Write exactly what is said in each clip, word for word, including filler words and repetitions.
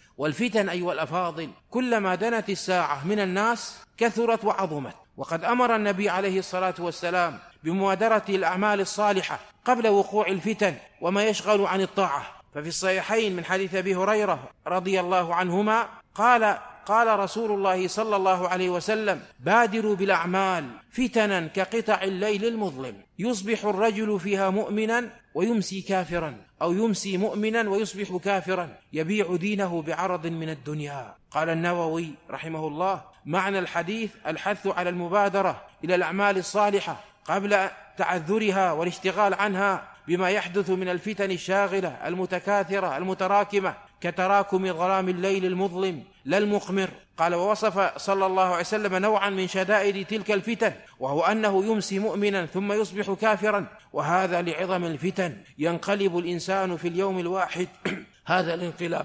والفتن أيها الأفاضل كلما دنت الساعة من الناس كثرت وعظمت، وقد أمر النبي عليه الصلاة والسلام بمبادرة الأعمال الصالحة قبل وقوع الفتن وما يشغل عن الطاعة. ففي الصحيحين من حديث أبي هريرة رضي الله عنهما قال قال رسول الله صلى الله عليه وسلم: بادروا بالأعمال فتنا كقطع الليل المظلم، يصبح الرجل فيها مؤمنا ويمسي كافرا، أو يمسي مؤمنا ويصبح كافرا، يبيع دينه بعرض من الدنيا. قال النووي رحمه الله: معنى الحديث الحث على المبادرة إلى الأعمال الصالحة قبل تعذرها والاشتغال عنها بما يحدث من الفتن الشاغلة المتكاثرة المتراكمة كتراكم ظلام الليل المظلم لا المقمر. قال: ووصف صلى الله عليه وسلم نوعا من شدائد تلك الفتن، وهو أنه يمسي مؤمنا ثم يصبح كافرا، وهذا لعظم الفتن ينقلب الإنسان في اليوم الواحد هذا الانقلاب.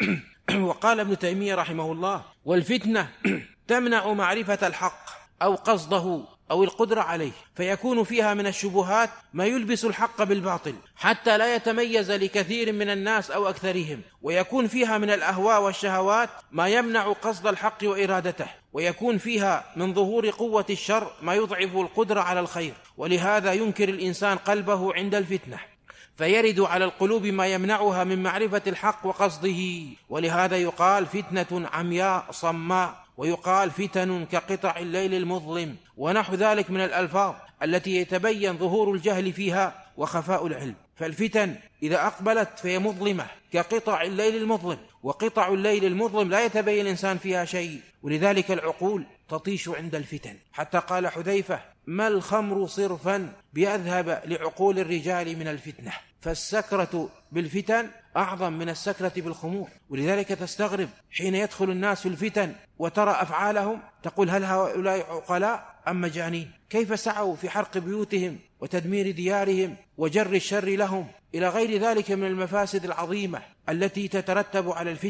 وقال ابن تيمية رحمه الله: والفتنة تمنع معرفة الحق أو قصده أو القدرة عليه، فيكون فيها من الشبهات ما يلبس الحق بالباطل حتى لا يتميز لكثير من الناس أو أكثرهم، ويكون فيها من الأهواء والشهوات ما يمنع قصد الحق وإرادته، ويكون فيها من ظهور قوة الشر ما يضعف القدرة على الخير. ولهذا ينكر الإنسان قلبه عند الفتنة، فيرد على القلوب ما يمنعها من معرفة الحق وقصده، ولهذا يقال فتنة عمياء صماء، ويقال فتن كقطع الليل المظلم، ونحو ذلك من الألفاظ التي يتبين ظهور الجهل فيها وخفاء العلم. فالفتن إذا أقبلت فهي مظلمة كقطع الليل المظلم، وقطع الليل المظلم لا يتبين الإنسان فيها شيء، ولذلك العقول تطيش عند الفتن. حتى قال حذيفة: ما الخمر صرفا بأذهب لعقول الرجال من الفتنة. فالسكرة بالفتن أعظم من السكرة بالخمور، ولذلك تستغرب حين يدخل الناس في الفتن وترى أفعالهم تقول: هل هؤلاء عقلاء أم مجانين؟ كيف سعوا في حرق بيوتهم وتدمير ديارهم وجر الشر لهم إلى غير ذلك من المفاسد العظيمة التي تترتب على الفتن.